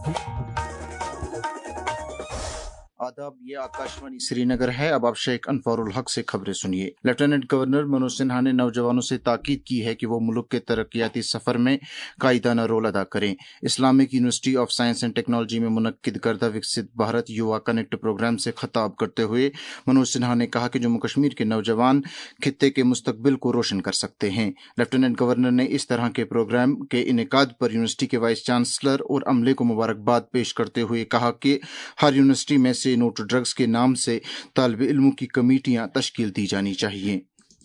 आदाब, ये आकाशवाणी श्रीनगर है। अब आप शेख अनफारुल हक से खबरें सुनिए। लेफ्टिनेंट गवर्नर मनोज सिन्हा ने नौजवानों से ताकीद की है कि वो मुल्क के तरक्याती सफर में कायदाना रोल अदा करें। Islamic University of Science and Technology में मुनक्किद करदा विकसित भारत युवा कनेक्ट प्रोग्राम से खिताब करते हुए मनोज सिन्हा ने कहा कि जम्मू कश्मीर के नौजवान खित्ते के मुस्तकबिल को रोशन कर सकते हैं। लेफ्टिनेंट गवर्नर ने इस तरह के प्रोग्राम के इनेकाद पर यूनिवर्सिटी के वाइस चांसलर और अमले को मुबारकबाद पेश करते हुए कहा कि हर यूनिवर्सिटी में से नो टू ड्रग्स के नाम से तालिब इल्मों की कमेटियां तश्कील दी जानी चाहिए।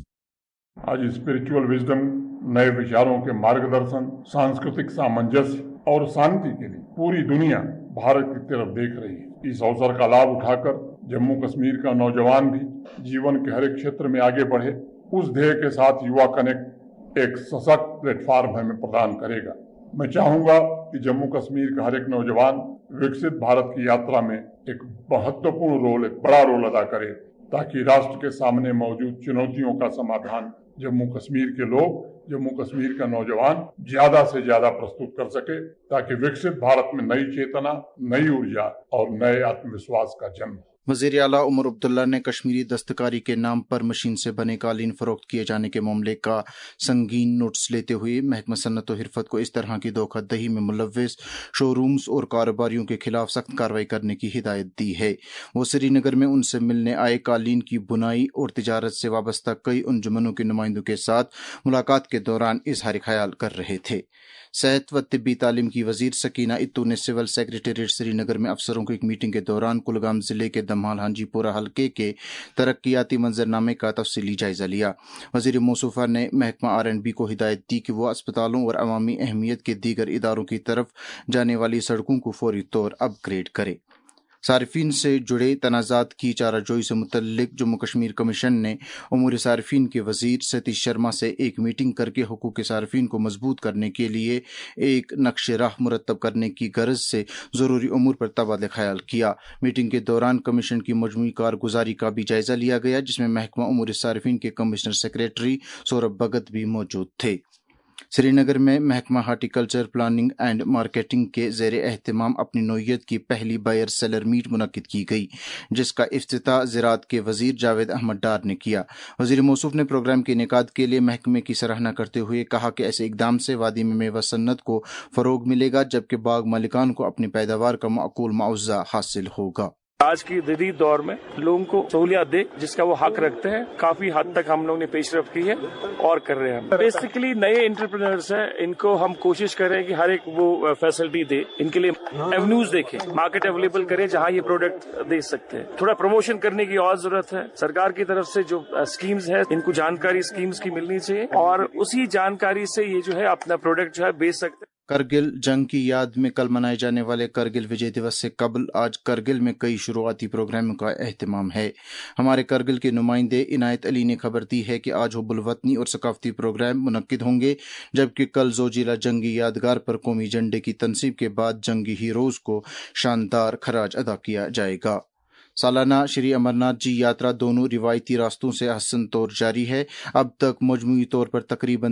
आज स्पिरिचुअल विजडम, नए विचारों के मार्गदर्शन, सांस्कृतिक सामंजस्य और शांति के लिए पूरी दुनिया भारत की तरफ देख रही है। इस अवसर का लाभ उठाकर जम्मू कश्मीर का नौजवान भी जीवन के हर एक क्षेत्र में आगे बढ़े, उस ध्येय के साथ युवा कनेक्ट एक सशक्त प्लेटफॉर्म हमें प्रदान करेगा। मैं चाहूंगा कि जम्मू कश्मीर का हर एक नौजवान विकसित भारत की यात्रा में एक महत्वपूर्ण रोल, एक बड़ा रोल अदा करे, ताकि राष्ट्र के सामने मौजूद चुनौतियों का समाधान जम्मू कश्मीर के लोग, जम्मू कश्मीर का नौजवान ज्यादा से ज्यादा प्रस्तुत कर सके, ताकि विकसित भारत में नई चेतना, नई ऊर्जा और नए आत्मविश्वास का जन्म। वज़ीर आला उमर अब्दुल्ला ने कश्मीरी दस्तकारी के नाम पर मशीन से बने कालीन फरोख्त किए जाने के मामले का संगीन नोटिस लेते हुए महकमा सन्नत व हिरफत को इस तरह की धोखाधड़ी में मुलव्विस शोरूम्स और कारोबारियों के खिलाफ सख्त कार्रवाई करने की हिदायत दी है। वो श्रीनगर में उनसे मिलने आए कालीन की बुनाई और तिजारत से वाबस्ता कई अंजुमनों के नुमाइंदों के साथ मुलाकात के दौरान इजहार ख्याल कर रहे थे। सेहत व तिब्बी तालीम की वजीर सकीना इत्तू ने सिविल सेक्रेटेरिएट श्रीनगर में अफसरों की एक मीटिंग के दौरान कुलगाम जिले के दमहाल हांजीपुरा हल्के के तरक्याती मंजरनामे का तफसीली जायजा लिया। वजीर मौसूफा ने महकमा R&B को हिदायत दी कि वो अस्पतालों और अवामी अहमियत के दीगर इदारों की तरफ जाने वाली सड़कों को फौरी तौर अपग्रेड करे। सार्फिन से जुड़े तनाज़ात की चाराजोई से मुतल्लिक जम्मू कश्मीर कमीशन ने उमूर सार्फिन के वजीर सतीश शर्मा से एक मीटिंग करके हुकूक सार्फिन को मजबूत करने के लिए एक नक्शे राह मुरतब करने की गरज से ज़रूरी उमूर पर तबादला ख्याल किया। मीटिंग के दौरान कमीशन की मजमूई कारगुजारी का भी जायजा लिया गया, जिसमें महकमा उमूर सार्फिन के कमिश्नर सेक्रेटरी सौरभ भगत भी मौजूद थे। श्रीनगर में महकमा हार्टिकल्चर प्लानिंग एंड मार्केटिंग के ज़ेर एहतमाम अपनी नौयत की पहली बायर सेलर मीट मुनक्किद की गई, जिसका इफ्तिताह ज़राअत के वजीर जावेद अहमद डार ने किया। वजीर मौसूफ ने प्रोग्राम के इनेकाद के लिए महकमे की सराहना करते हुए कहा कि ऐसे इकदाम से वादी में मेवा सन्नत को फ़रोग मिलेगा, जबकि बाग मालिकान को अपनी पैदावार का माकूल मुआवजा हासिल होगा। आज की जदीद दौर में लोगों को सहूलियत दे जिसका वो हक रखते हैं, काफी हद तक हम लोग ने पेशरफ की है और कर रहे हैं। बेसिकली नए एंटरप्रेन्योर्स हैं, इनको हम कोशिश करें कि हर एक वो फैसिलिटी दे, इनके लिए एवेन्यूज देखें, मार्केट अवेलेबल करें जहां ये प्रोडक्ट दे सकते हैं। थोड़ा प्रमोशन करने की और जरूरत है। सरकार की तरफ से जो स्कीम्स है, इनको जानकारी स्कीम्स की मिलनी चाहिए और उसी जानकारी से ये जो है अपना प्रोडक्ट जो है बेच सकते हैं। करगिल जंग की याद में कल मनाए जाने वाले करगिल विजय दिवस से कबल आज करगिल में कई शुरुआती प्रोग्रामों का एहतमाम है। हमारे करगिल के नुमाइंदे इनायत अली ने खबर दी है कि आज हुब्बुल वतनी और सकाफती प्रोग्राम मुनक्किद होंगे, जबकि कल जोजिला जंगी यादगार पर कौमी झंडे की तनसीब के बाद जंगी हीरोज को शानदार खराज अदा किया जाएगा। सालाना श्री अमरनाथ जी यात्रा दोनों रिवायती रास्तों से हसन तौर जारी है। अब तक मजमूई तौर पर तकरीबन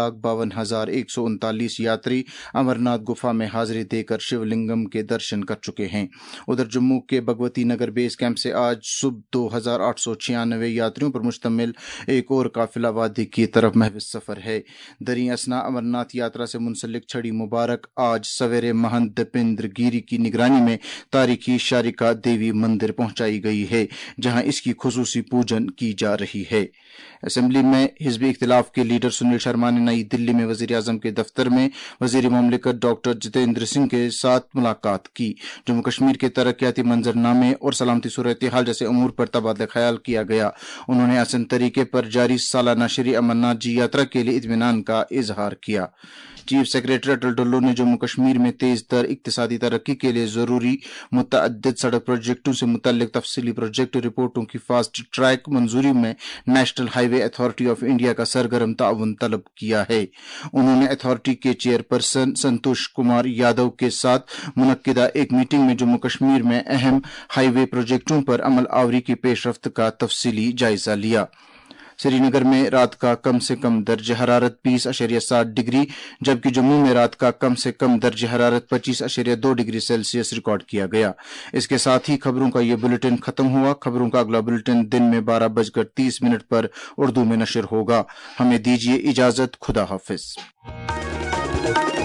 3,52,139 यात्री अमरनाथ गुफा में हाजिरी देकर शिवलिंगम के दर्शन कर चुके हैं। उधर जम्मू के भगवती नगर बेस कैंप से आज सुबह 2,896 यात्रियों पर मुश्तमिल एक और काफिला वादी की तरफ महविज सफर है। दरी असना अमरनाथ यात्रा से मुंसलिक छड़ी मुबारक आज सवेरे महंत दीपेंद्र गिरी की निगरानी में तारीखी शारिका देवी मंदिर पहुंचाई गई है, जहां इसकी खुसूसी पूजन की जा रही है। असेंबली में हिज़्ब इख्तिलाफ के लीडर सुनील शर्मा ने नई दिल्ली में वजीर आजम के दफ्तर में वजीर मुमलिकत डॉक्टर जितेंद्र सिंह के साथ मुलाकात की। जम्मू कश्मीर के तरक्याती मंजरनामे और सलामती सूरत हाल जैसे अमूर पर तबादला ख्याल किया गया। उन्होंने आसान तरीके पर जारी सालाना श्री अमरनाथ जी यात्रा के लिए इत्मीनान का इजहार किया। चीफ सेक्रेटरी अटल डुल्लो ने जम्मू कश्मीर में तेज तर इक्तिसादी तरक्की के लिए जरूरी मुतअद्दिद सड़क प्रोजेक्टों से मुतल्लिक तफसीली प्रोजेक्ट रिपोर्टों की फास्ट ट्रैक मंजूरी में National Highway Authority of India का सरगर्म ताउन तलब किया है। उन्होंने अथॉरिटी के चेयरपर्सन संतोष कुमार यादव के साथ मुनक्किदा एक मीटिंग में जम्मू कश्मीर में अहम हाईवे प्रोजेक्टों पर अमल आवरी की पेशरफ्त का तफसीली जायजा लिया। سری نگر میں رات کا کم سے کم درجہ حرارت 20.7 ڈگری جبکہ جموں میں رات کا کم سے کم درجہ حرارت 25.2 ڈگری سیلسیس ریکارڈ کیا گیا۔ اس کے ساتھ ہی خبروں کا یہ بلیٹن ختم ہوا۔ خبروں کا اگلا بلیٹن دن میں 12:30 پر اردو میں نشر ہوگا۔ ہمیں دیجیے اجازت، خدا حافظ۔